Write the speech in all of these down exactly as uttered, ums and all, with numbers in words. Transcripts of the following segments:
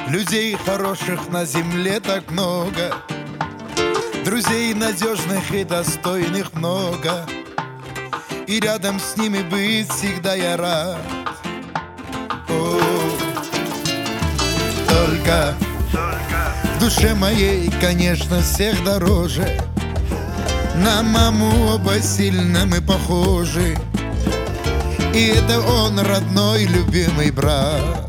Людей хороших на земле так много, друзей надежных и достойных много, и рядом с ними быть всегда я рад. О, только в душе моей, конечно, всех дороже. На маму оба сильно мы похожи, и это он, родной, любимый брат.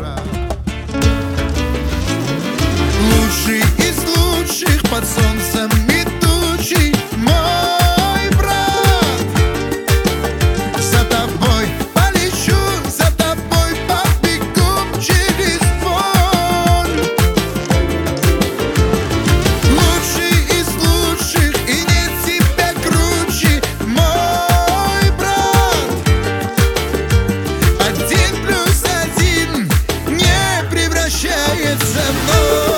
Лучший из лучших под солнцем и тучей мой брат. За тобой полечу, за тобой побегу через боль. Лучший из лучших, и нет тебя круче, мой брат. Один плюс один не превращается в ноль.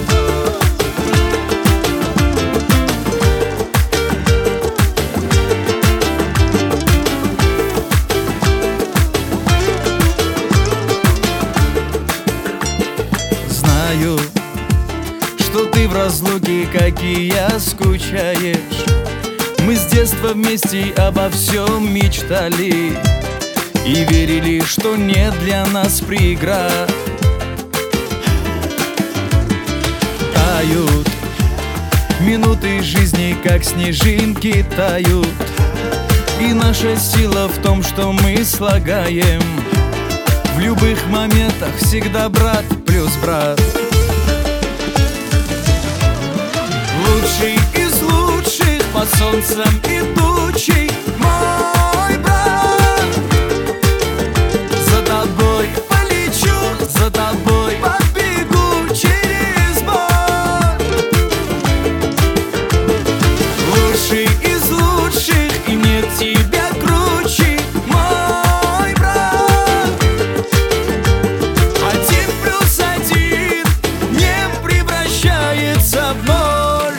Знаю, что ты в разлуке, как и я, скучаешь. Мы с детства вместе обо всем мечтали и верили, что нет для нас преград. Тают минуты жизни, как снежинки тают, и наша сила в том, что мы слагаем в любых моментах всегда брат плюс брат. Лучший из лучших под солнцем и тучей мой брат. За тобой полечу, за тобой побегу через боль. Лучший из лучших, и нет тебя круче, мой брат. Один плюс один не превращается в ноль.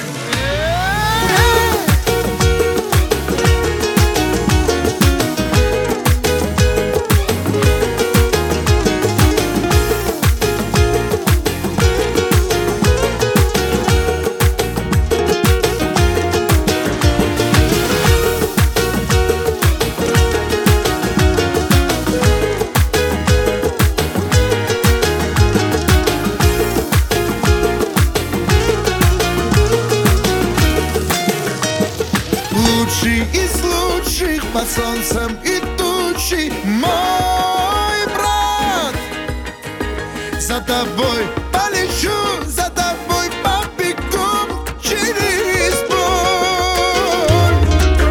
Лучший из лучших под солнцем и тучей мой брат. За тобой полечу, за тобой побегу через боль.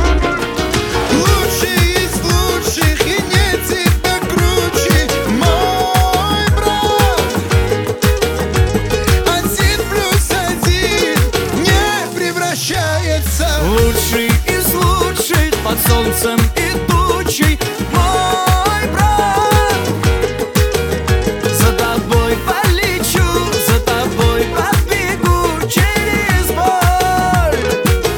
Лучший из лучших, и нет тебя круче, мой брат. Один плюс один не превращается. Лучший из лучших под солнцем и тучей мой брат. За тобой полечу, за тобой побегу через боль.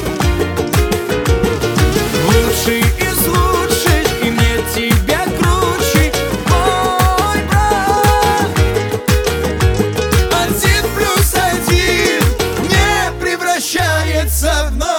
Лучший из лучших, и нет тебя круче, мой брат. Один плюс один не превращается в ноль.